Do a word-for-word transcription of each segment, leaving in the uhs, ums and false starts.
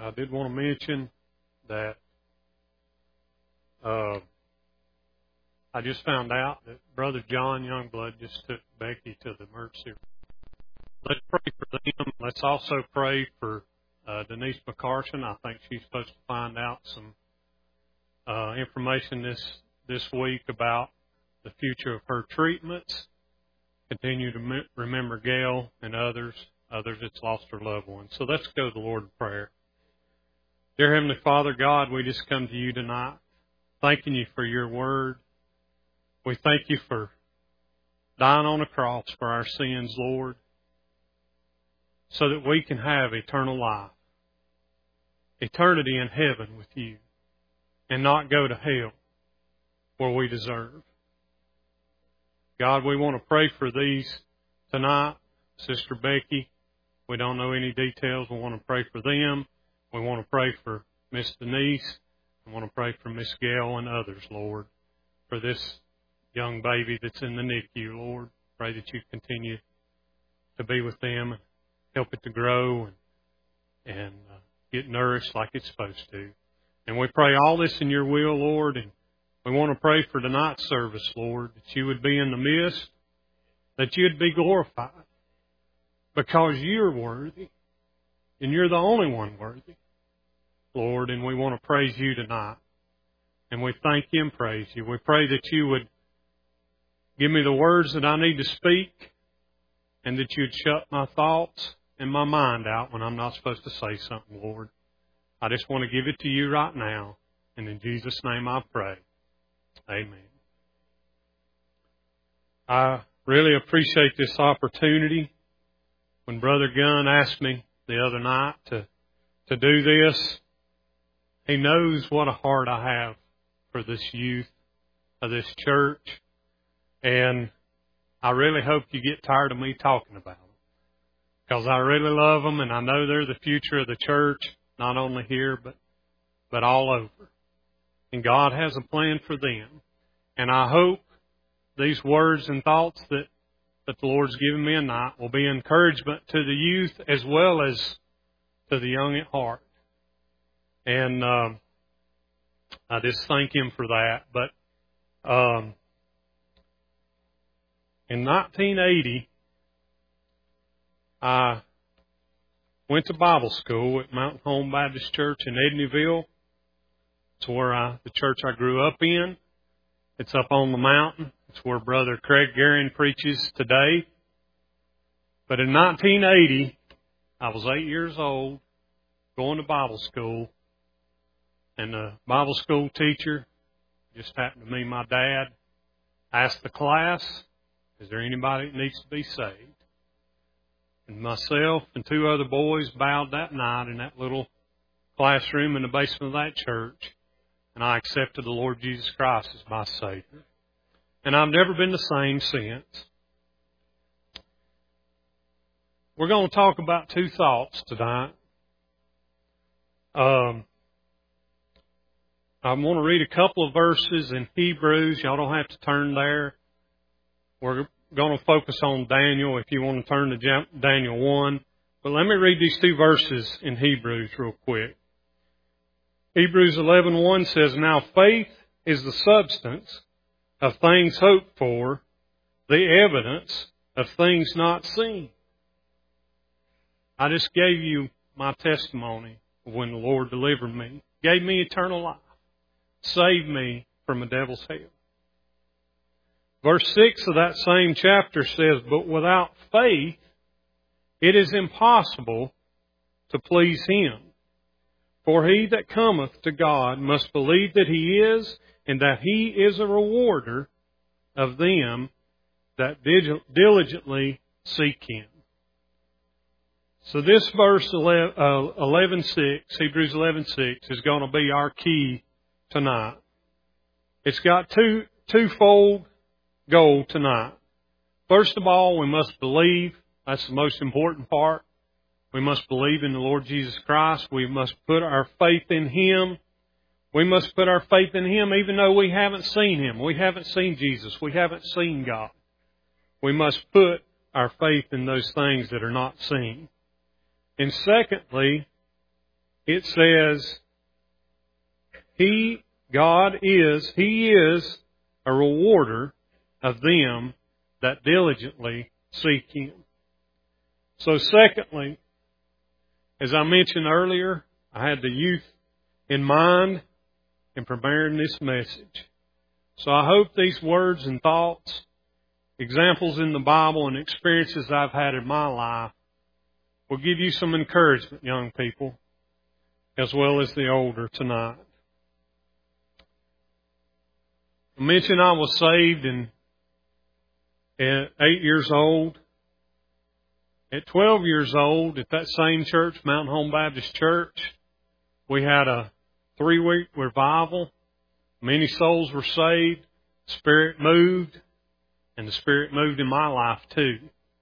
I did want to mention that uh, I just found out that Brother John Youngblood just took Becky to the emergency room. Let's pray for them. Let's also pray for uh, Denise McCarson. I think she's supposed to find out some uh, information this this week about the future of her treatments. Continue to me- remember Gail and others, others that's lost their loved ones. So let's go to the Lord in prayer. Dear Heavenly Father, God, we just come to you tonight, thanking you for your word. We thank you for dying on the cross for our sins, Lord, so that we can have eternal life, eternity in heaven with you, and not go to hell where we deserve. God, we want to pray for these tonight. Sister Becky, we don't know any details. We want to pray for them. We want to pray for Miss Denise. We want to pray for Miss Gail and others, Lord, for this young baby that's in the N I C U, Lord. Pray that you continue to be with them, help it to grow and, and uh, get nourished like it's supposed to. And we pray all this in your will, Lord, and we want to pray for tonight's service, Lord, that you would be in the midst, that you'd be glorified, because you're worthy, and you're the only one worthy, Lord, and we want to praise you tonight. And we thank you and praise you. We pray that you would give me the words that I need to speak, and that you'd shut my thoughts and my mind out when I'm not supposed to say something, Lord. I just want to give it to you right now, and in Jesus' name I pray. Amen. I really appreciate this opportunity. When Brother Gunn asked me the other night to, to do this, he knows what a heart I have for this youth of this church. And I really hope you get tired of me talking about them, because I really love them, and I know they're the future of the church, not only here, but, but all over. And God has a plan for them. And I hope these words and thoughts that, that the Lord's given me tonight will be encouragement to the youth as well as to the young at heart. And um, I just thank Him for that. But um, in nineteen eighty, I went to Bible school at Mountain Home Baptist Church in Edneyville. It's where I, the church I grew up in. It's up on the mountain. It's where Brother Craig Garin preaches today. But in nineteen eighty, I was eight years old, going to Bible school. And the Bible school teacher, just happened to be my dad, asked the class, is there anybody that needs to be saved? And myself and two other boys bowed that night in that little classroom in the basement of that church. And I accepted the Lord Jesus Christ as my Savior. And I've never been the same since. We're going to talk about two thoughts tonight. Um, I want to read a couple of verses in Hebrews. Y'all don't have to turn there. We're going to focus on Daniel if you want to turn to Daniel one. But let me read these two verses in Hebrews real quick. Hebrews eleven one says, now faith is the substance of things hoped for, the evidence of things not seen. I just gave you my testimony of when the Lord delivered me, gave me eternal life, saved me from the devil's hell. Verse six of that same chapter says, but without faith, it is impossible to please Him. For he that cometh to God must believe that He is, and that He is a rewarder of them that diligently seek Him. So this verse eleven six, Hebrews eleven six, is going to be our key tonight. It's got two twofold goal tonight. First of all, we must believe. That's the most important part. We must believe in the Lord Jesus Christ. We must put our faith in Him. We must put our faith in Him even though we haven't seen Him. We haven't seen Jesus. We haven't seen God. We must put our faith in those things that are not seen. And secondly, it says, He, God is, He is a rewarder of them that diligently seek Him. So secondly, as I mentioned earlier, I had the youth in mind in preparing this message. So I hope these words and thoughts, examples in the Bible and experiences I've had in my life will give you some encouragement, young people, as well as the older tonight. I mentioned I was saved in, at eight years old. At twelve years old, at that same church, Mountain Home Baptist Church, we had a three-week revival. Many souls were saved. The Spirit moved, and the Spirit moved in my life too.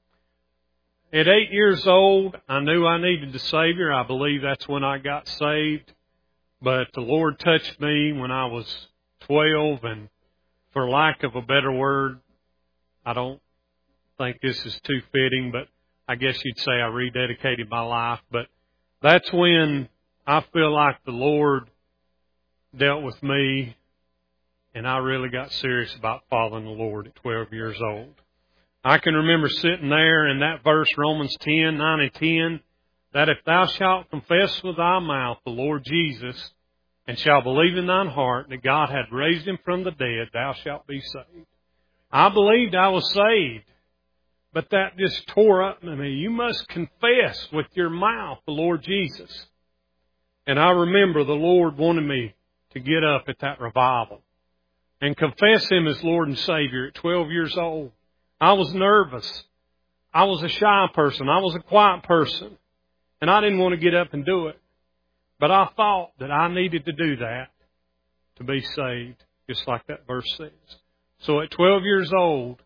At eight years old, I knew I needed the Savior. I believe that's when I got saved. But the Lord touched me when I was twelve, and for lack of a better word, I don't think this is too fitting, but I guess you'd say I rededicated my life. But that's when I feel like the Lord dealt with me, and I really got serious about following the Lord at twelve years old. I can remember sitting there in that verse, Romans ten, nine and ten, that if thou shalt confess with thy mouth the Lord Jesus, and shalt believe in thine heart that God hath raised him from the dead, thou shalt be saved. I believed I was saved, but that just tore up in me. You must confess with your mouth the Lord Jesus. And I remember the Lord wanted me to get up at that revival and confess Him as Lord and Savior at twelve years old. I was nervous. I was a shy person. I was a quiet person. And I didn't want to get up and do it. But I thought that I needed to do that to be saved, just like that verse says. So at twelve years old,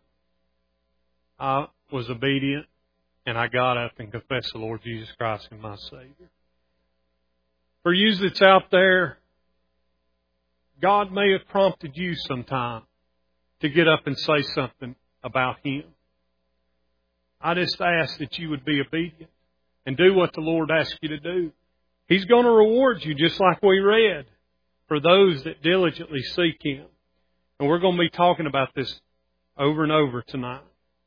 I was obedient, and I got up and confessed the Lord Jesus Christ as my Savior. For you that's out there, God may have prompted you sometime to get up and say something about Him. I just ask that you would be obedient and do what the Lord asks you to do. He's going to reward you, just like we read, for those that diligently seek Him. And we're going to be talking about this over and over tonight.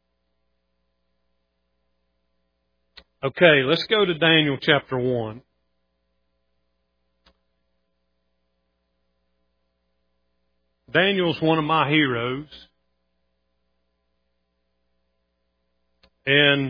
Okay, let's go to Daniel chapter one. Daniel's one of my heroes. And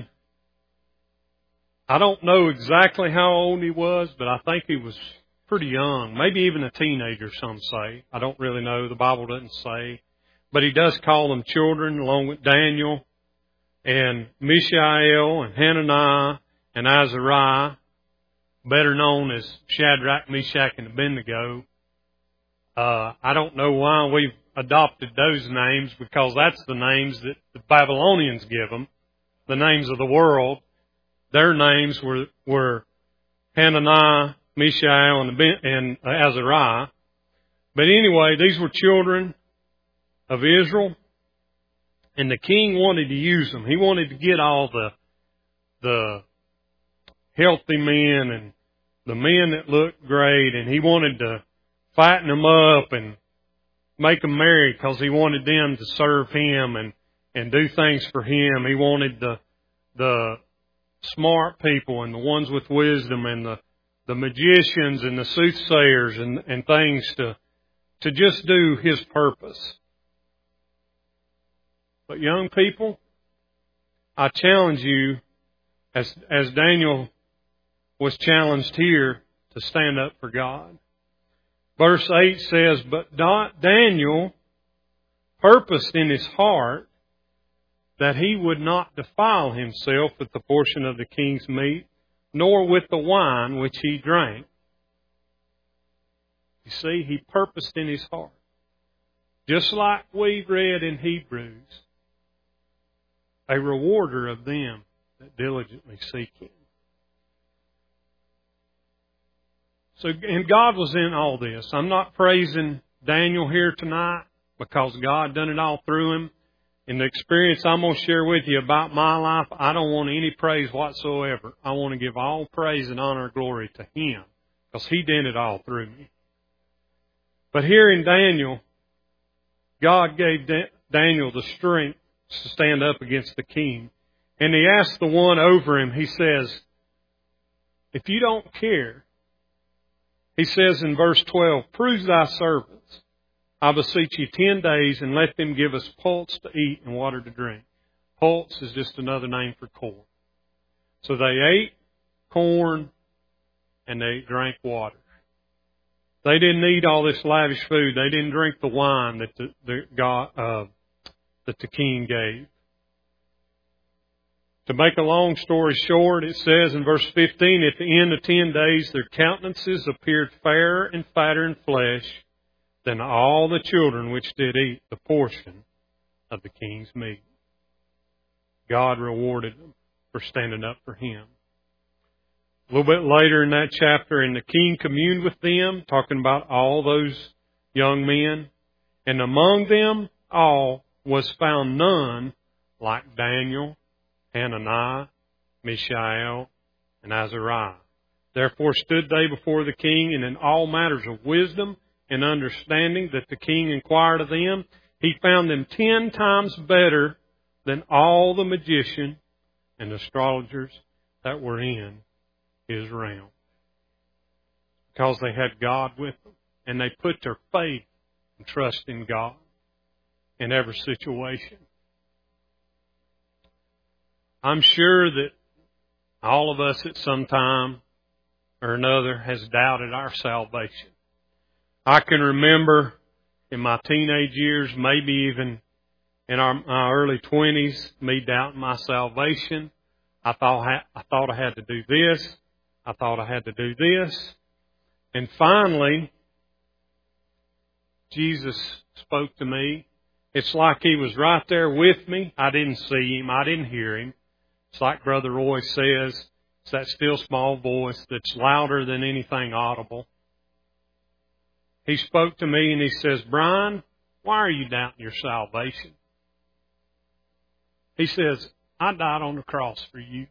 I don't know exactly how old he was, but I think he was pretty young. Maybe even a teenager, some say. I don't really know. The Bible doesn't say. But he does call them children, along with Daniel and Mishael and Hananiah and Azariah, better known as Shadrach, Meshach, and Abednego. Uh, I don't know why we've adopted those names, because that's the names that the Babylonians give them, the names of the world. Their names were, were Hananiah, Mishael, and, and Azariah. But anyway, these were children of Israel, and the king wanted to use them. He wanted to get all the the healthy men and the men that looked great, and he wanted to fatten them up and make them married, because he wanted them to serve him and, and do things for him. He wanted the the smart people and the ones with wisdom and the, the magicians and the soothsayers and, and things to to just do his purpose. But young people, I challenge you, as as Daniel was challenged here, to stand up for God. Verse eight says, But Daniel purposed in his heart that he would not defile himself with the portion of the king's meat, nor with the wine which he drank. You see, he purposed in his heart. Just like we read in Hebrews, a rewarder of them that diligently seek Him. So, and God was in all this. I'm not praising Daniel here tonight, because God done it all through him. In the experience I'm going to share with you about my life, I don't want any praise whatsoever. I want to give all praise and honor and glory to Him because He did it all through me. But here in Daniel, God gave Daniel the strength to stand up against the king. And He asked the one over him, He says, if you don't care, He says in verse twelve, prove thy servants, I beseech you, ten days, and let them give us pulse to eat and water to drink. Pulse is just another name for corn. So they ate corn and they drank water. They didn't eat all this lavish food. They didn't drink the wine that the, the God uh, that the king gave. To make a long story short, it says in verse fifteen, at the end of ten days, their countenances appeared fairer and fatter in flesh than all the children which did eat the portion of the king's meat. God rewarded them for standing up for Him. A little bit later in that chapter, and the king communed with them, talking about all those young men. And among them all was found none like Daniel, Hananiah, Mishael, and Azariah. Therefore stood they before the king, and in all matters of wisdom and understanding that the king inquired of them, he found them ten times better than all the magicians and astrologers that were in his realm. Because they had God with them, and they put their faith and trust in God in every situation. I'm sure that all of us at some time or another has doubted our salvation. I can remember in my teenage years, maybe even in our, my early twenties, me doubting my salvation. I thought I thought I had to do this. I thought I had to do this. And finally, Jesus spoke to me. It's like He was right there with me. I didn't see Him. I didn't hear Him. It's like Brother Roy says, it's that still small voice that's louder than anything audible. He spoke to me and He says, Brian, why are you doubting your salvation? He says, I died on the cross for you.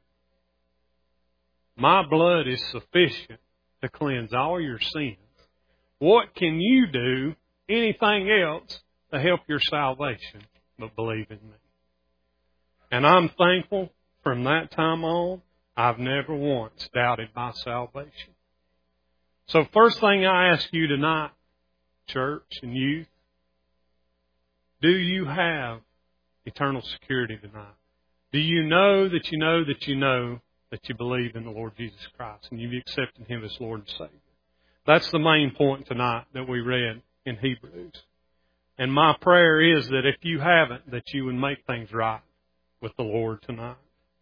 My blood is sufficient to cleanse all your sins. What can you do, anything else, to help your salvation but believe in me? And I'm thankful from that time on, I've never once doubted my salvation. So first thing I ask you tonight, church and youth, do you have eternal security tonight? Do you know that you know that you know that you believe in the Lord Jesus Christ and you've accepted Him as Lord and Savior? That's the main point tonight that we read in Hebrews. And my prayer is that if you haven't, that you would make things right with the Lord tonight.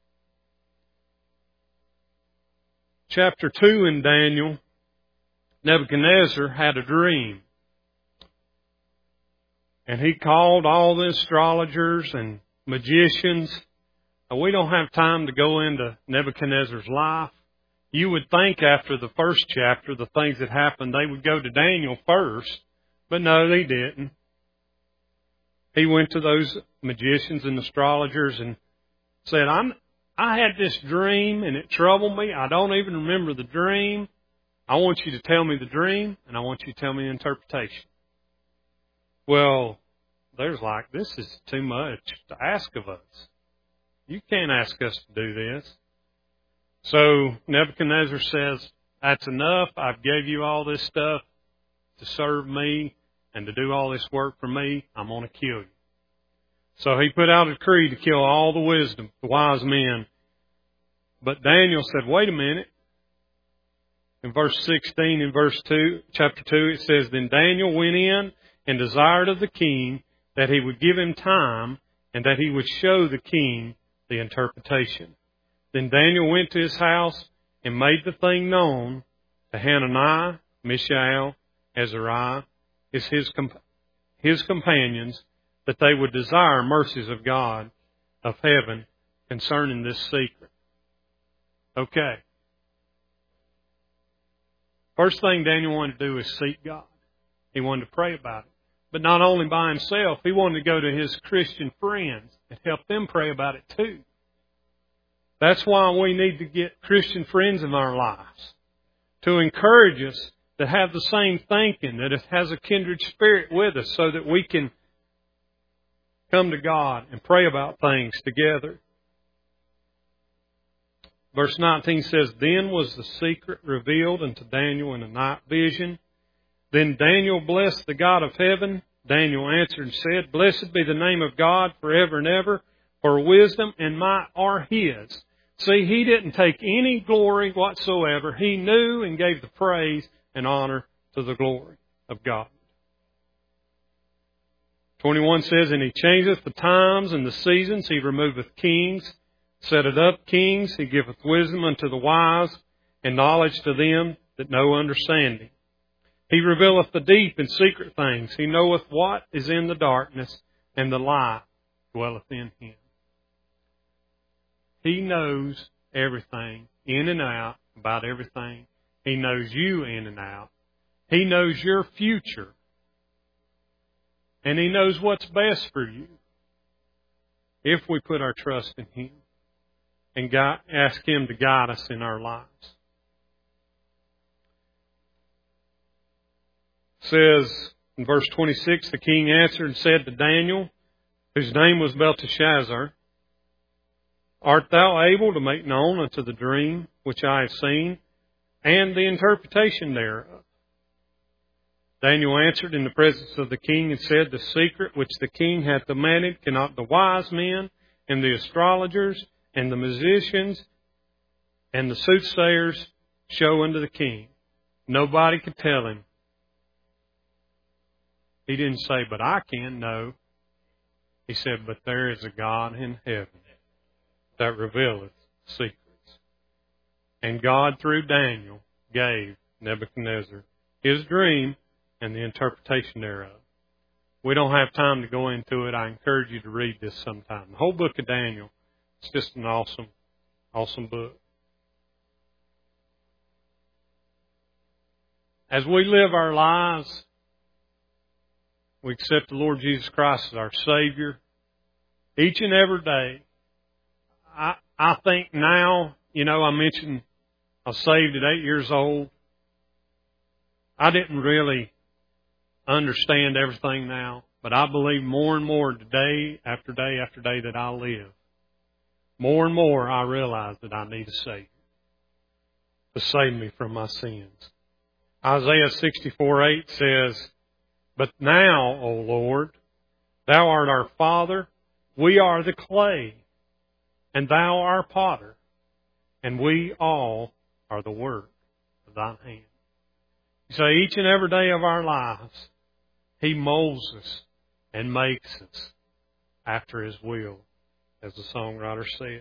Chapter two in Daniel, Nebuchadnezzar had a dream. And he called all the astrologers and magicians. We don't have time to go into Nebuchadnezzar's life. You would think after the first chapter, the things that happened, they would go to Daniel first. But no, they didn't. He went to those magicians and astrologers and said, I'm, I had this dream and it troubled me. I don't even remember the dream. I want you to tell me the dream and I want you to tell me the interpretation. Well, there's like, this is too much to ask of us. You can't ask us to do this. So Nebuchadnezzar says, that's enough. I've gave you all this stuff to serve me and to do all this work for me. I'm going to kill you. So he put out a decree to kill all the wisdom, the wise men. But Daniel said, wait a minute. In verse sixteen, in verse two, chapter two, it says, then Daniel went in and desired of the king that he would give him time and that he would show the king the interpretation. Then Daniel went to his house and made the thing known to Hananiah, Mishael, Azariah, his, his, his companions, that they would desire mercies of God of heaven concerning this secret. Okay. First thing Daniel wanted to do is seek God. He wanted to pray about it. But not only by himself, he wanted to go to his Christian friends and help them pray about it too. That's why we need to get Christian friends in our lives to encourage us to have the same thinking, that it has a kindred spirit with us so that we can come to God and pray about things together. Verse nineteen says, Then was the secret revealed unto Daniel in a night vision. Then Daniel blessed the God of heaven. Daniel answered and said, Blessed be the name of God forever and ever, for wisdom and might are His. See, he didn't take any glory whatsoever. He knew and gave the praise and honor to the glory of God. twenty-one says, And He changeth the times and the seasons. He removeth kings, setteth up kings. He giveth wisdom unto the wise, and knowledge to them that know understanding. He revealeth the deep and secret things. He knoweth what is in the darkness, and the light dwelleth in Him. He knows everything, in and out, about everything. He knows you in and out. He knows your future. And He knows what's best for you if we put our trust in Him and God, ask Him to guide us in our lives. It says in verse twenty-six, the king answered and said to Daniel, whose name was Belteshazzar, Art thou able to make known unto the dream which I have seen, and the interpretation thereof? Daniel answered in the presence of the king and said, The secret which the king hath demanded cannot the wise men and the astrologers and the musicians and the soothsayers show unto the king. Nobody could tell him. He didn't say, but I can. No. He said, but there is a God in heaven that revealeth secrets. And God, through Daniel, gave Nebuchadnezzar his dream and the interpretation thereof. We don't have time to go into it. I encourage you to read this sometime. The whole book of Daniel, it's just an awesome, awesome book. As we live our lives, we accept the Lord Jesus Christ as our Savior each and every day. I, I think now, you know, I mentioned I was saved at eight years old. I didn't really understand everything now, but I believe more and more today, after day after day that I live, more and more I realize that I need a Savior to save me from my sins. Isaiah sixty-four eight says, But now, O Lord, Thou art our Father, we are the clay, and Thou our potter, and we all are the work of Thine hand. You say each and every day of our lives, He molds us and makes us after His will, as the songwriter says.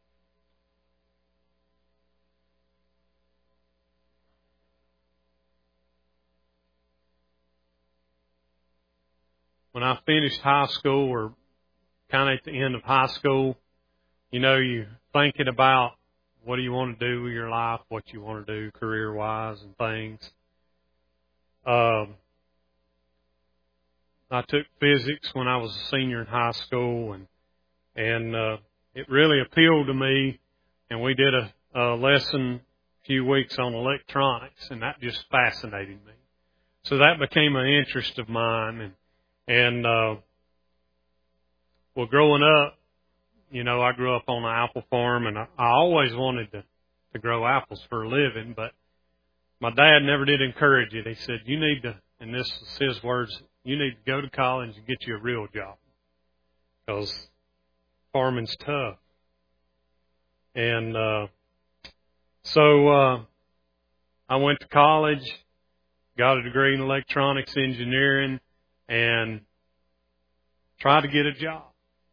When I finished high school, or kind of at the end of high school, you know, you're thinking about what do you want to do with your life, what you want to do career-wise and things. Um, I took physics when I was a senior in high school, and and uh, it really appealed to me. And we did a, a lesson a few weeks on electronics, and that just fascinated me. So that became an interest of mine. And And, uh, well, growing up, you know, I grew up on an apple farm, and I, I always wanted to, to grow apples for a living, but my dad never did encourage it. He said, you need to, and this is his words, you need to go to college and get you a real job, because farming's tough. And, uh, so, uh, I went to college, got a degree in electronics engineering, and try to get a job.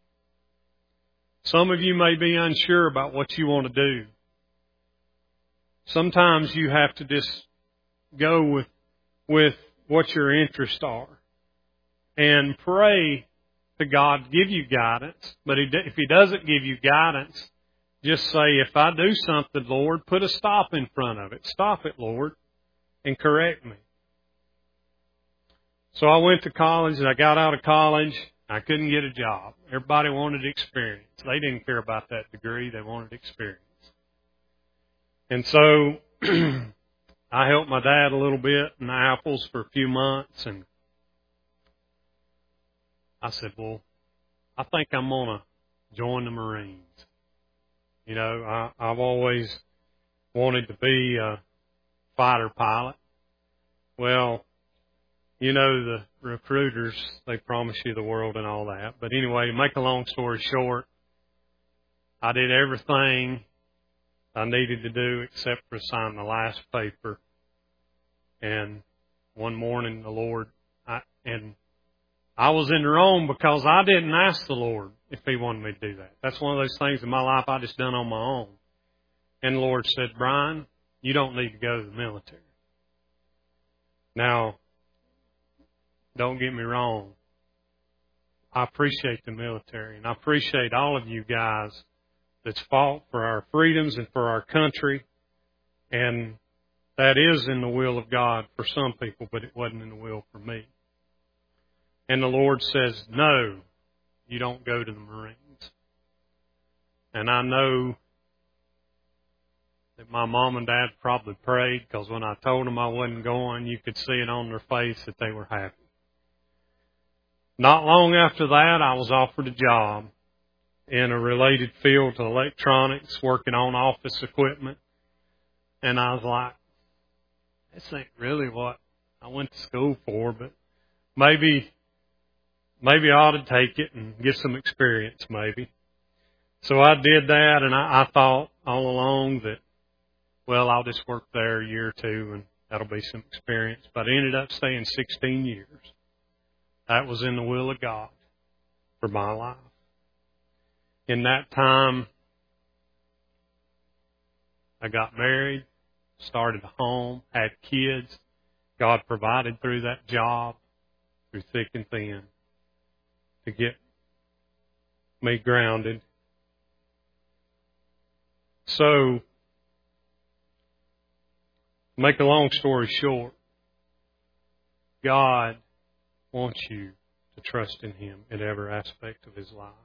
Some of you may be unsure about what you want to do. Sometimes you have to just go with with what your interests are and pray to God to give you guidance. But if He doesn't give you guidance, just say, if I do something, Lord, put a stop in front of it. Stop it, Lord, and correct me. So I went to college, and I got out of college. I couldn't get a job. Everybody wanted experience. They didn't care about that degree. They wanted experience. And so I helped my dad a little bit in the apples for a few months, and I said, well, I think I'm going to join the Marines. You know, I, I've always wanted to be a fighter pilot. Well, you know, the recruiters, they promise you the world and all that. But anyway, to make a long story short, I did everything I needed to do except for sign the last paper. And one morning the Lord, I, and I was in the wrong because I didn't ask the Lord if He wanted me to do that. That's one of those things in my life I just done on my own. And the Lord said, Brian, you don't need to go to the military. Now, don't get me wrong. I appreciate the military, and I appreciate all of you guys that's fought for our freedoms and for our country. And that is in the will of God for some people, but it wasn't in the will for me. And the Lord says, no, you don't go to the Marines. And I know that my mom and dad probably prayed, because when I told them I wasn't going, you could see it on their face that they were happy. Not long after that, I was offered a job in a related field to electronics, working on office equipment. And I was like, this ain't really what I went to school for, but maybe, maybe I ought to take it and get some experience maybe. So I did that, and I, I thought all along that, well, I'll just work there a year or two and that'll be some experience. But I ended up staying sixteen years. That was in the will of God for my life. In that time, I got married, started a home, had kids. God provided through that job, through thick and thin, to get me grounded. So, make a long story short, God wants you to trust in Him in every aspect of His life.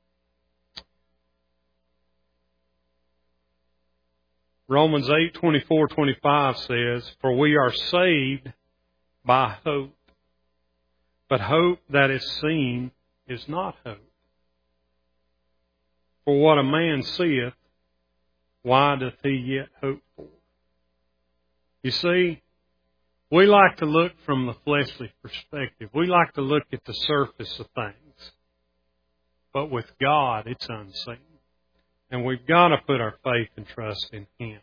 Romans eight twenty-four twenty-five says, for we are saved by hope, but hope that is seen is not hope. For what a man seeth, why doth he yet hope for? You see, we like to look from the fleshly perspective. We like to look at the surface of things. But with God, it's unseen. And we've got to put our faith and trust in Him.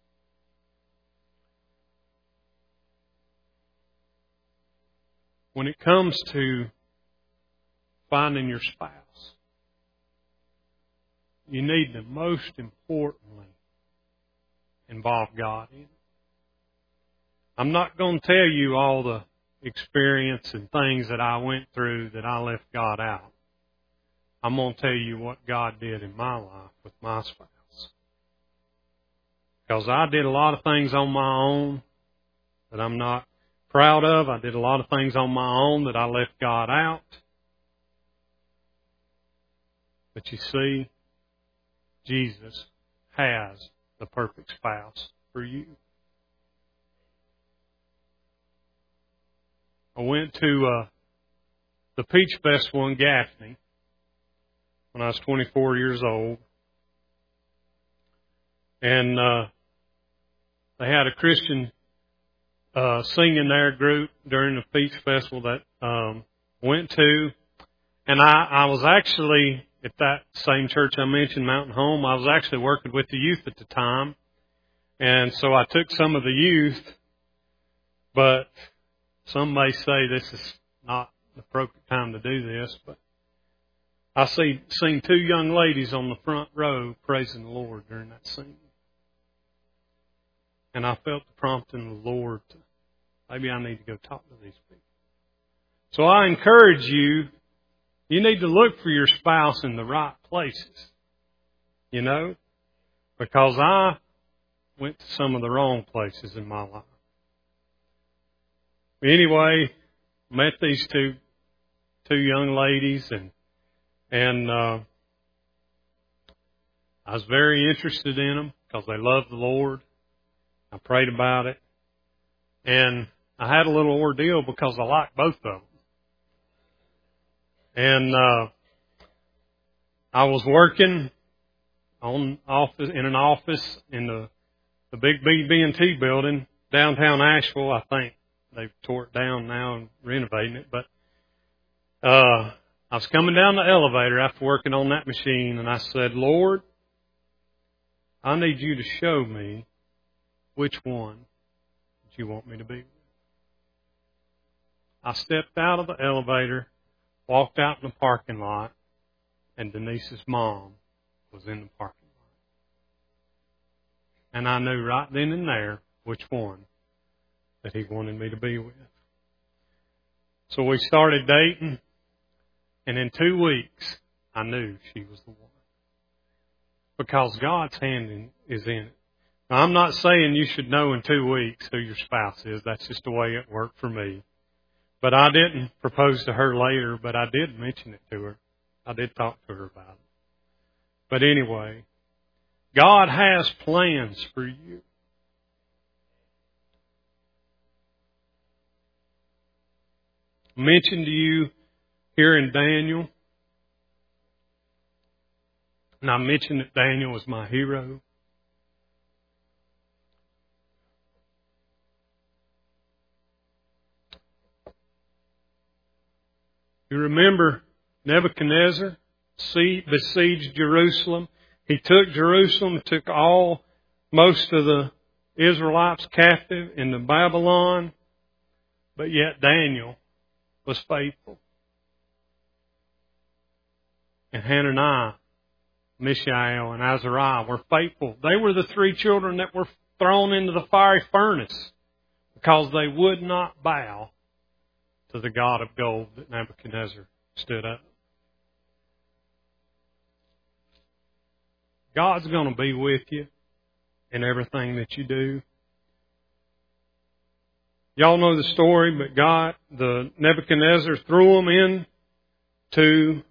When it comes to finding your spouse, you need to most importantly involve God in it. I'm not going to tell you all the experience and things that I went through that I left God out. I'm going to tell you what God did in my life with my spouse. Because I did a lot of things on my own that I'm not proud of. I did a lot of things on my own that I left God out. But you see, Jesus has the perfect spouse for you. I went to uh, the Peach Festival in Gaffney when I was twenty-four years old. And uh, they had a Christian uh, singing there group during the Peach Festival that um, went to. And I, I was actually at that same church I mentioned, Mountain Home. I was actually working with the youth at the time. And so I took some of the youth, but some may say this is not the appropriate time to do this, but I see, seen two young ladies on the front row praising the Lord during that singing. And I felt the prompting of the Lord to, maybe I need to go talk to these people. So I encourage you, you need to look for your spouse in the right places, you know, because I went to some of the wrong places in my life. Anyway, met these two two young ladies, and and uh, I was very interested in them because they loved the Lord. I prayed about it, And I had a little ordeal because I liked both of them. And uh, I was working on office in an office in the the big B and T building downtown Asheville. I think they've tore it down now and renovating it. But uh, I was coming down the elevator after working on that machine, and I said, Lord, I need you to show me which one that you want me to be with. I stepped out of the elevator, walked out in the parking lot, and Denise's mom was in the parking lot. And I knew right then and there which one that he wanted me to be with. So we started dating, and in two weeks, I knew she was the one. Because God's hand in, is in it. Now, I'm not saying you should know in two weeks who your spouse is. That's just the way it worked for me. But I didn't propose to her later, but I did mention it to her. I did talk to her about it. But anyway, God has plans for you. I mentioned to you here in Daniel, and I mentioned that Daniel was my hero. You remember Nebuchadnezzar besieged Jerusalem. He took Jerusalem, took all, most of the Israelites captive into Babylon. But yet Daniel was faithful. And Hananiah, Mishael, and Azariah were faithful. They were the three children that were thrown into the fiery furnace because they would not bow to the God of gold that Nebuchadnezzar stood up. God's going to be with you in everything that you do. Y'all know the story, but God, the Nebuchadnezzar threw them in to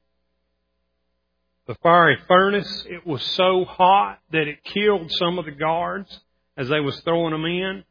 the fiery furnace. It was so hot that it killed some of the guards as they was throwing them in.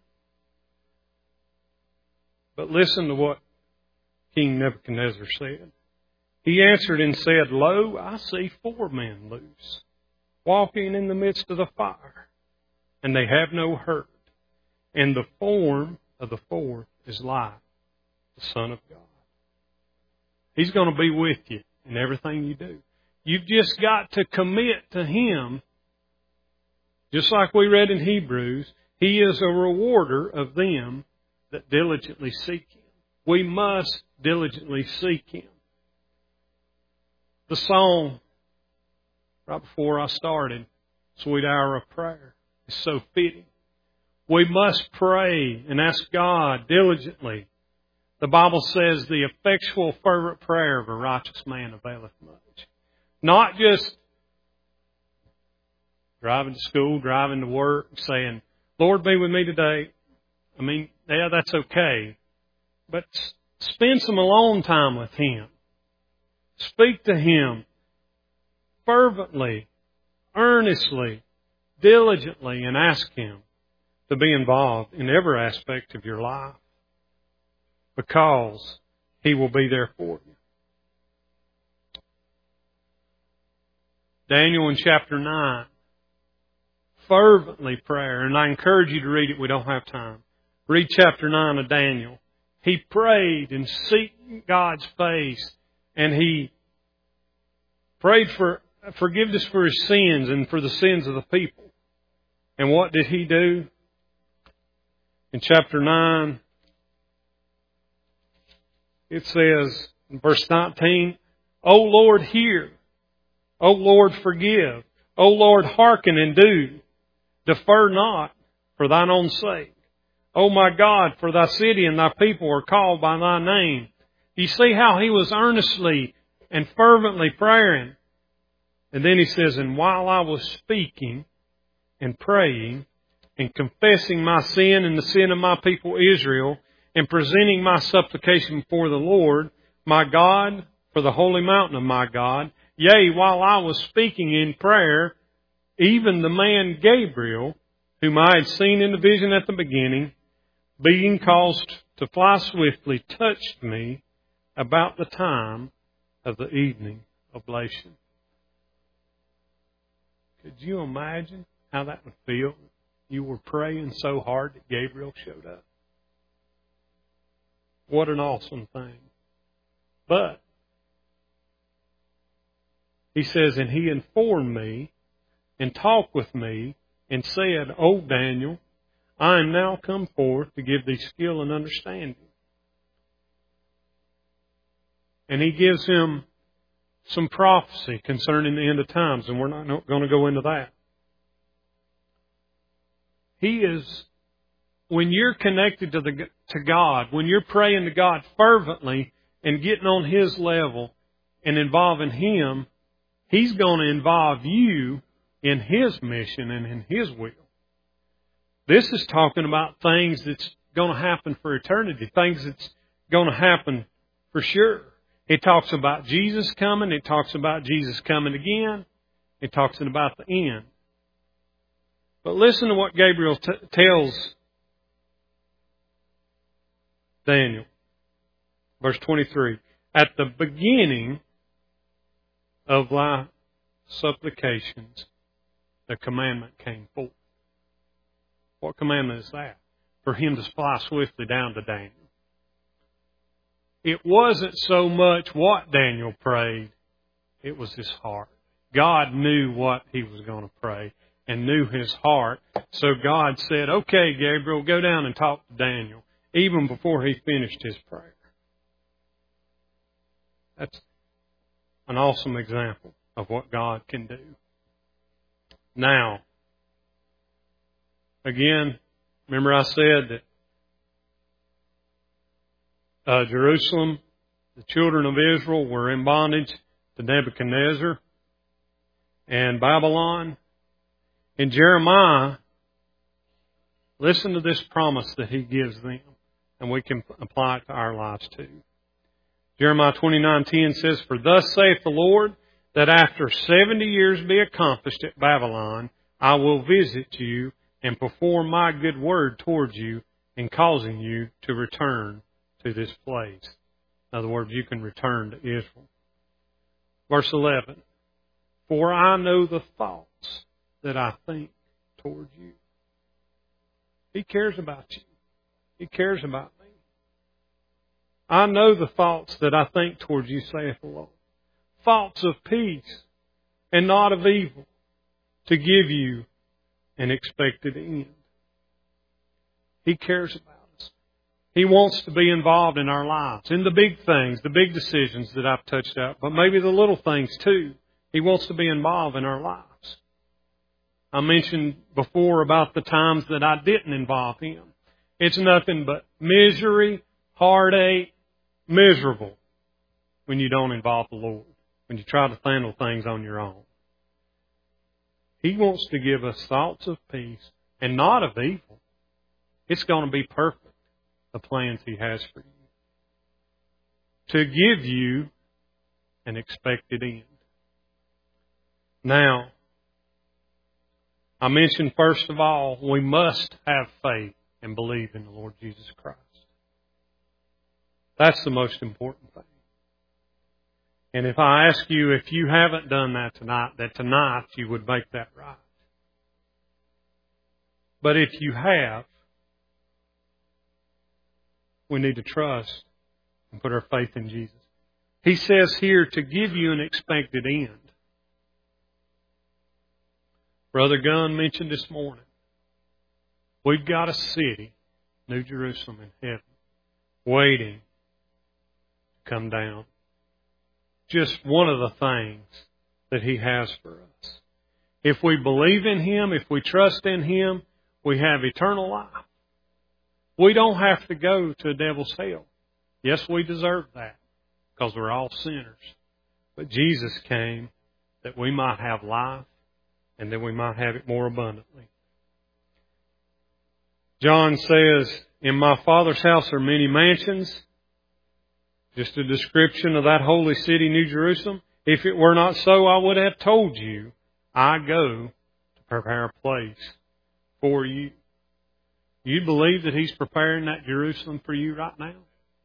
But listen to what King Nebuchadnezzar said. He answered and said, Lo, I see four men loose, walking in the midst of the fire, and they have no hurt. And the form of the fourth is like the Son of God. He's going to be with you in everything you do. You've just got to commit to Him. Just like we read in Hebrews, He is a rewarder of them that diligently seek Him. We must diligently seek Him. The song right before I started, Sweet Hour of Prayer, is so fitting. We must pray and ask God diligently. The Bible says the effectual fervent prayer of a righteous man availeth much. Not just driving to school, driving to work, saying, Lord, be with me today. I mean, yeah, that's okay. But spend some alone time with Him. Speak to Him fervently, earnestly, diligently, and ask Him to be involved in every aspect of your life, because He will be there for you. Daniel in chapter nine, fervently prayer, and I encourage you to read it. We don't have time. Read chapter nine of Daniel. He prayed and seeked God's face, and he prayed for forgiveness for his sins and for the sins of the people. And what did he do? In chapter nine, it says, in verse nineteen, O Lord, hear. O Lord, forgive. O Lord, hearken and do. Defer not for thine own sake. O my God, for thy city and thy people are called by thy name. You see how he was earnestly and fervently praying. And then he says, and while I was speaking and praying and confessing my sin and the sin of my people Israel and presenting my supplication before the Lord, my God, for the holy mountain of my God, yea, while I was speaking in prayer, even the man Gabriel, whom I had seen in the vision at the beginning, being caused to fly swiftly, touched me about the time of the evening oblation. Could you imagine how that would feel? You were praying so hard that Gabriel showed up. What an awesome thing. But, he says, and he informed me and talked with me and said, O Daniel, I am now come forth to give thee skill and understanding. And he gives him some prophecy concerning the end of times, and we're not going to go into that. He is, when you're connected to the to God, when you're praying to God fervently and getting on His level and involving Him, He's going to involve you in His mission and in His will. This is talking about things that's going to happen for eternity, things that's going to happen for sure. It talks about Jesus coming. It talks about Jesus coming again. It talks about the end. But listen to what Gabriel t- tells Daniel. Verse twenty-three. At the beginning of thy supplications, the commandment came forth. What commandment is that? For him to fly swiftly down to Daniel. It wasn't so much what Daniel prayed, it was his heart. God knew what he was going to pray and knew his heart. So God said, okay, Gabriel, go down and talk to Daniel, even before he finished his prayer. That's an awesome example of what God can do. Now, again, remember I said that Uh, Jerusalem, the children of Israel were in bondage to Nebuchadnezzar and Babylon. And Jeremiah, listen to this promise that he gives them, and we can apply it to our lives too. Jeremiah twenty-nine ten says, For thus saith the Lord, that after seventy years be accomplished at Babylon, I will visit you and perform my good word towards you in causing you to return to this place. In other words, you can return to Israel. Verse eleven. For I know the thoughts that I think toward you. He cares about you. He cares about me. I know the thoughts that I think toward you, saith the Lord. Thoughts of peace and not of evil, to give you an expected end. He cares about us. He wants to be involved in our lives, in the big things, the big decisions that I've touched out, but maybe the little things too. He wants to be involved in our lives. I mentioned before about the times that I didn't involve Him. It's nothing but misery, heartache, miserable when you don't involve the Lord, when you try to handle things on your own. He wants to give us thoughts of peace and not of evil. It's going to be perfect, the plans He has for you. To give you an expected end. Now, I mentioned first of all, we must have faith and believe in the Lord Jesus Christ. That's the most important thing. And if I ask you, if you haven't done that tonight, that tonight you would make that right. But if you have, we need to trust and put our faith in Jesus. He says here to give you an expected end. Brother Gunn mentioned this morning, we've got a city, New Jerusalem in heaven, waiting to come down. Just one of the things that He has for us. If we believe in Him, if we trust in Him, we have eternal life. We don't have to go to a devil's hell. Yes, we deserve that because we're all sinners. But Jesus came that we might have life and that we might have it more abundantly. John says, in my Father's house are many mansions. Just a description of that holy city, New Jerusalem. If it were not so, I would have told you, I go to prepare a place for you. You believe that He's preparing that Jerusalem for you right now?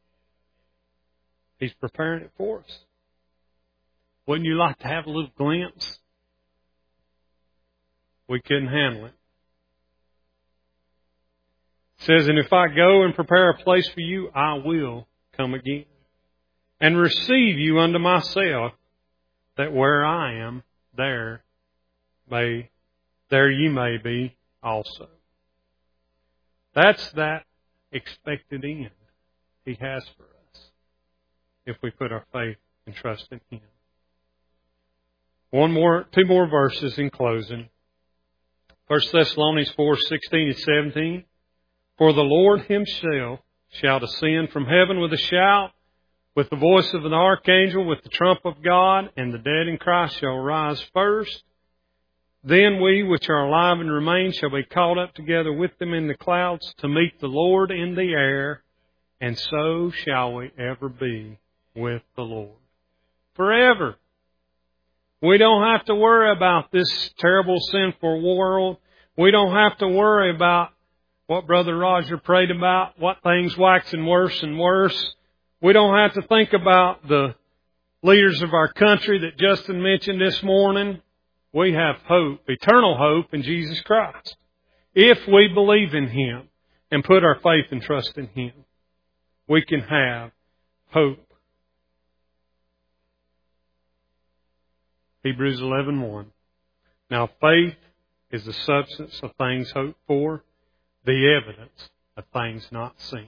He's preparing it for us. Wouldn't you like to have a little glimpse? We couldn't handle it. It says, and if I go and prepare a place for you, I will come again and receive you unto myself, that where I am, there may, there you may be also. That's that expected end He has for us if we put our faith and trust in Him. One more, two more verses in closing. First Thessalonians four, sixteen and seventeen. For the Lord Himself shall descend from heaven with a shout, with the voice of an archangel, with the trump of God, and the dead in Christ shall rise first. Then we which are alive and remain shall be caught up together with them in the clouds to meet the Lord in the air, and so shall we ever be with the Lord. Forever. We don't have to worry about this terrible sinful world. We don't have to worry about what Brother Roger prayed about, what things waxing worse and worse. We don't have to think about the leaders of our country that Justin mentioned this morning. We have hope, eternal hope in Jesus Christ. If we believe in Him and put our faith and trust in Him, we can have hope. Hebrews eleven one. Now faith is the substance of things hoped for, the evidence of things not seen.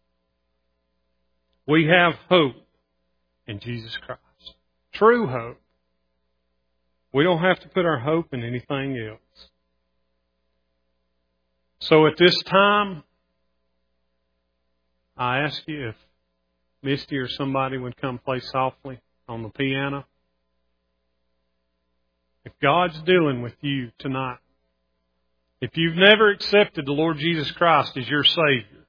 We have hope in Jesus Christ. True hope. We don't have to put our hope in anything else. So at this time, I ask you if Misty or somebody would come play softly on the piano. If God's dealing with you tonight, if you've never accepted the Lord Jesus Christ as your Savior,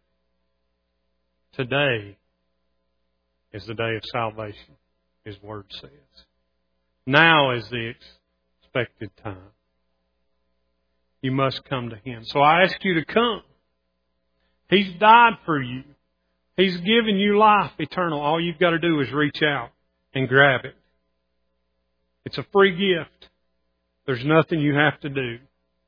today is the day of salvation, His Word says. Now is the expected time. You must come to Him. So I ask you to come. He's died for you. He's given you life eternal. All you've got to do is reach out and grab it. It's a free gift. There's nothing you have to do.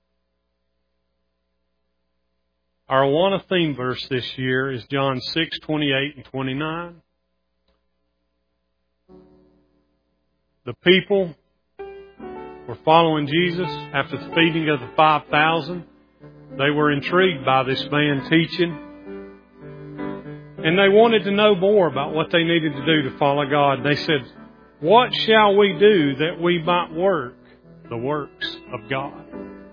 Our Awana theme verse this year is John six, twenty-eight and twenty-nine. The people were following Jesus after the feeding of the five thousand. They were intrigued by this man teaching. And they wanted to know more about what they needed to do to follow God. They said, what shall we do that we might work the works of God?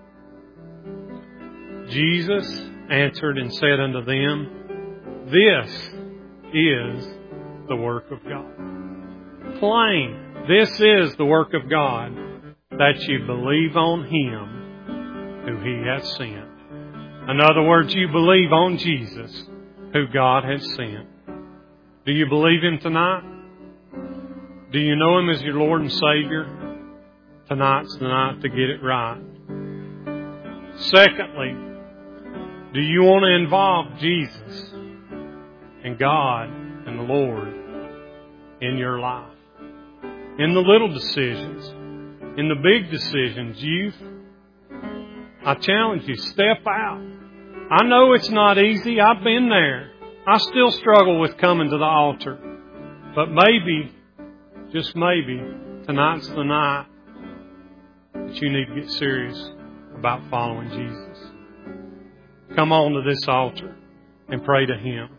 Jesus answered and said unto them, this is the work of God. Plain. This is the work of God, that you believe on Him who He hath sent. In other words, you believe on Jesus who God has sent. Do you believe Him tonight? Do you know Him as your Lord and Savior? Tonight's the night to get it right. Secondly, do you want to involve Jesus and God and the Lord in your life? In the little decisions, in the big decisions, youth, I challenge you, step out. I know it's not easy. I've been there. I still struggle with coming to the altar. But maybe, just maybe, tonight's the night that you need to get serious about following Jesus. Come on to this altar and pray to Him.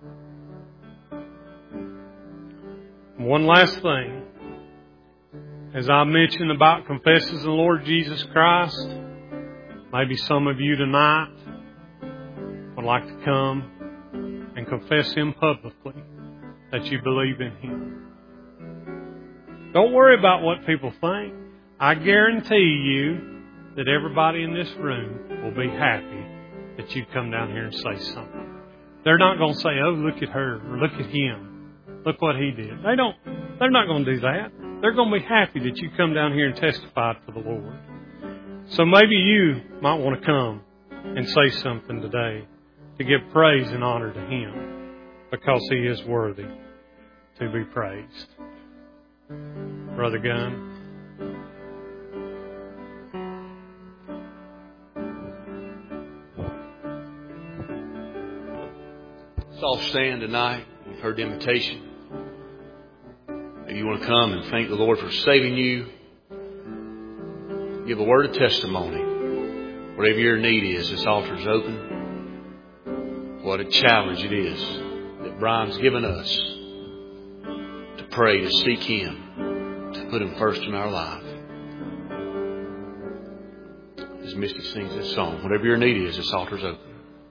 One last thing. As I mentioned about confessing the Lord Jesus Christ, maybe some of you tonight would like to come and confess Him publicly, that you believe in Him. Don't worry about what people think. I guarantee you that everybody in this room will be happy that you come down here and say something. They're not going to say, oh, look at her, or look at him. Look what he did. They don't, they're not going to do that. They're going to be happy that you come down here and testify for the Lord. So maybe you might want to come and say something today. to give praise and honor to Him, because He is worthy to be praised. Brother Gunn. Let's all stand tonight. We've heard the invitation. If you want to come and thank the Lord for saving you, give a word of testimony. Whatever your need is, this altar is open. What a challenge it is that Brian's given us to pray, to seek Him, to put Him first in our life. As Misty sings this song, whatever your need is, this altar is open.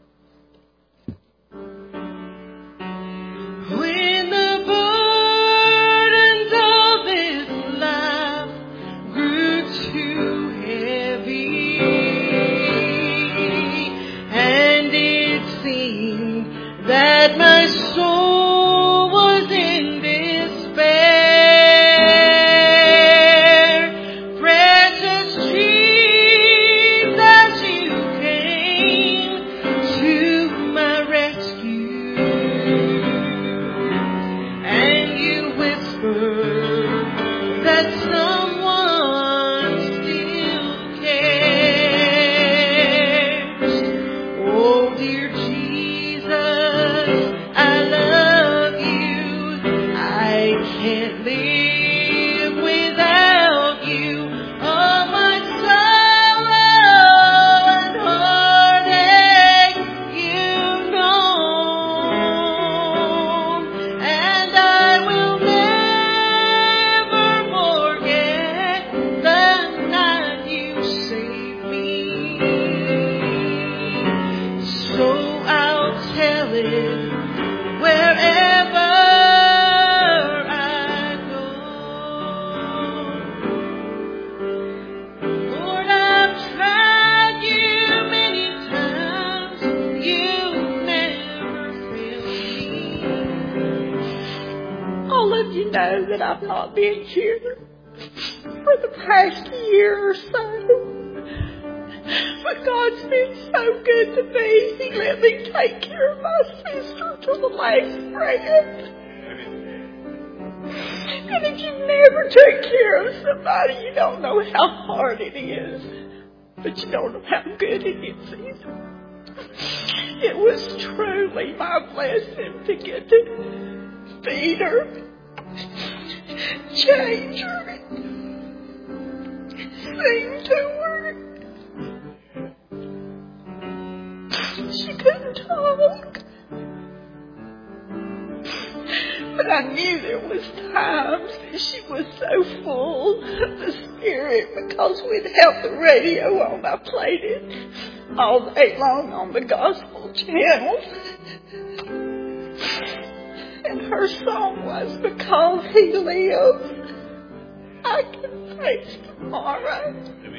It was truly my blessing to get to feed her, change her, sing to her. She couldn't talk, but I knew there was times that she was so full of the Spirit because we'd have the radio on. I played it all day long on the gospel channel. And her song was, "Because He lives, I can face tomorrow."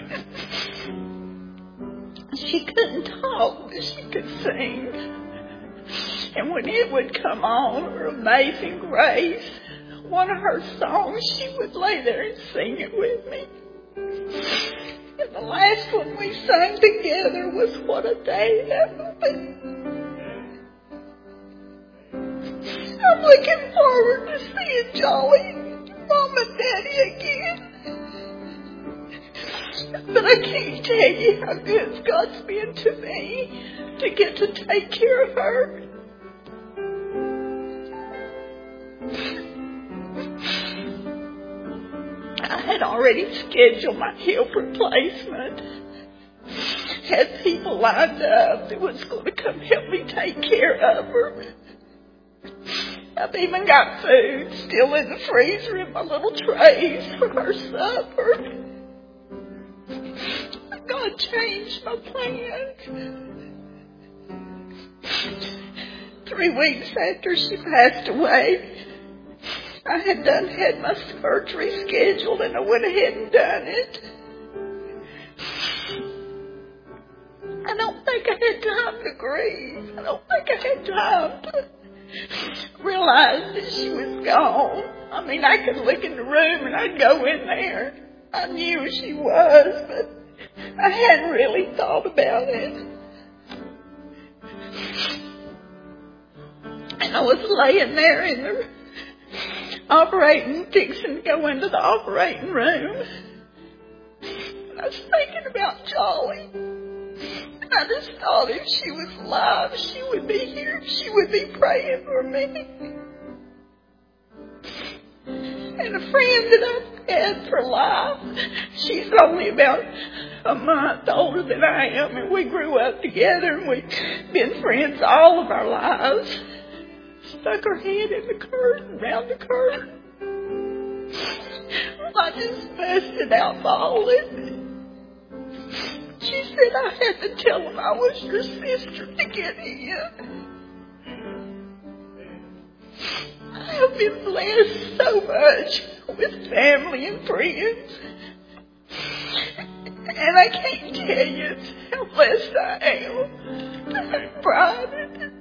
She couldn't talk, but she could sing. And when it would come on, her Amazing Grace, one of her songs, she would lay there and sing it with me. And the last one we sang together was "What a Day That Will Be." I'm looking forward to seeing Jolly, Mom and Daddy again. But I can't tell you how good God's been to me to get to take care of her. I had already scheduled my hip replacement. Had people lined up that was going to come help me take care of her. I've even got food still in the freezer in my little trays for her supper. God changed my plans. Three weeks after she passed away, I had done had my surgery scheduled, and I went ahead and done it. I don't think I had time to grieve. I don't think I had time to realize that she was gone. I mean, I could look in the room and I'd go in there. I knew she was, but I hadn't really thought about it. And I was laying there in the operating, fixing to go into the operating room. And I was thinking about Jolly. And I just thought if she was alive, she would be here. She would be praying for me. And a friend that I've had for life, she's only about a month older than I am, and we grew up together, and we've been friends all of our lives. Stuck her head in the curtain, round the curtain. I just busted out bawling. She said I had to tell him I was your sister to get in. I have been blessed so much with family and friends. And I can't tell you how blessed I am to have pride and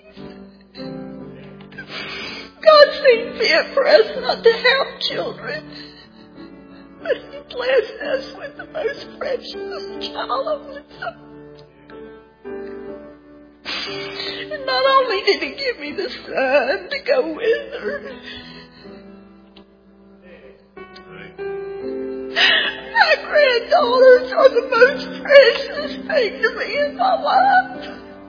God seemed fit for us not to have children, but He blessed us with the most precious child. And not only did He give me the son to go with her, my granddaughters are the most precious thing to me in my life.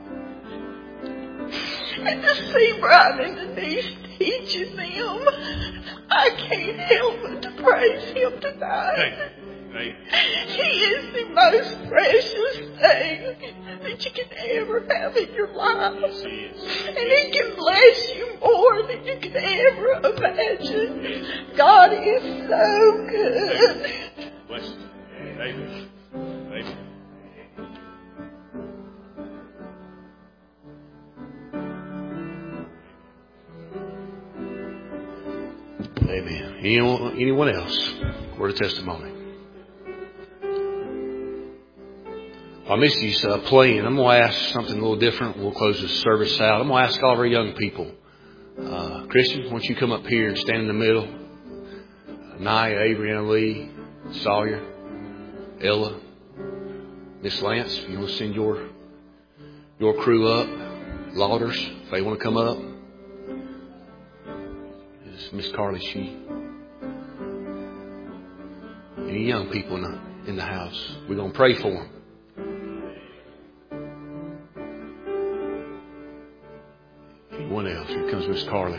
And to see Brian and Denise teaching them, I can't help but to praise Him tonight. Hey, hey. He is the most precious thing that you can ever have in your life. Yes, He is. And He can bless you more than you can ever imagine. God is so good. Bless you. Amen. Amen. Amen. Anyone, anyone else? Word of testimony. While Missy's uh, playing, I'm going to ask something a little different. We'll close this service out. I'm going to ask all of our young people. Uh, Christian, why don't you come up here and stand in the middle? Uh, Naya, Avery, Anna Lee, Sawyer, Ella, Miss Lance, if you want to send your your crew up. Lauders, if they want to come up. Miss Carly, she. Any young people in the, in the house. We're going to pray for them. Anyone else? Here comes Miss Carly.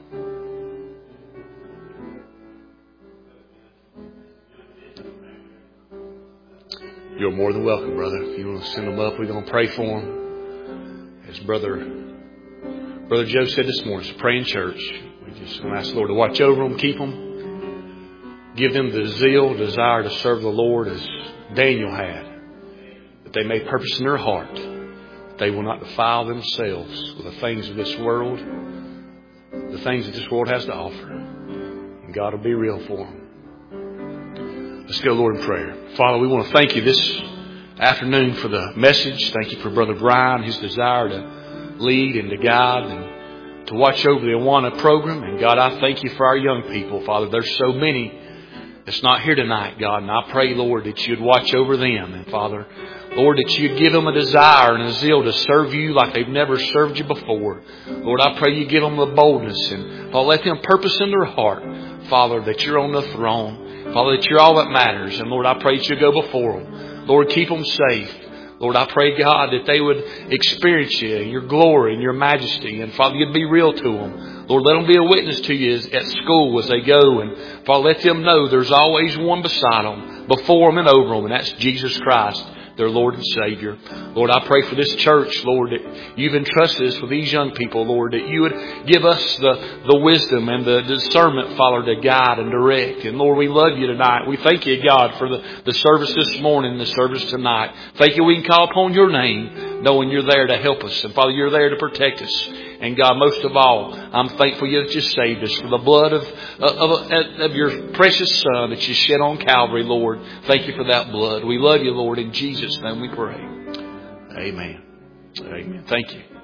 You're more than welcome, brother. If you want to send them up, we're going to pray for them. As brother, brother Joe said this morning, it's a praying church. We just want to ask the Lord to watch over them, keep them. Give them the zeal, desire to serve the Lord as Daniel had. That they may purpose in their heart. That they will not defile themselves with the things of this world. The things that this world has to offer. And God will be real for them. Let's go, Lord, in prayer. Father, we want to thank you this afternoon for the message. Thank you for Brother Brian, his desire to lead and to guide and to watch over the Awana program. And God, I thank you for our young people. Father, there's so many that's not here tonight, God. And I pray, Lord, that you'd watch over them. And Father, Lord, that you'd give them a desire and a zeal to serve you like they've never served you before. Lord, I pray you give them the boldness. And Father, let them purpose in their heart, Father, that you're on the throne. Father, that you're all that matters. And Lord, I pray that you go before them. Lord, keep them safe. Lord, I pray, God, that they would experience you, your glory and your majesty. And Father, you'd be real to them. Lord, let them be a witness to you at school as they go. And Father, let them know there's always one beside them, before them and over them. And that's Jesus Christ, their Lord and Savior. Lord, I pray for this church, Lord, that you've entrusted us with these young people, Lord, that you would give us the, the wisdom and the discernment, Father, to guide and direct. And Lord, we love you tonight. We thank you, God, for the, the service this morning, the service tonight. Thank you we can call upon your name, knowing you're there to help us. And Father, you're there to protect us. And God, most of all, I'm thankful you that you saved us for the blood of, of, of your precious Son that you shed on Calvary, Lord. Thank you for that blood. We love you, Lord. In Jesus' name we pray. Amen. Amen. Thank you.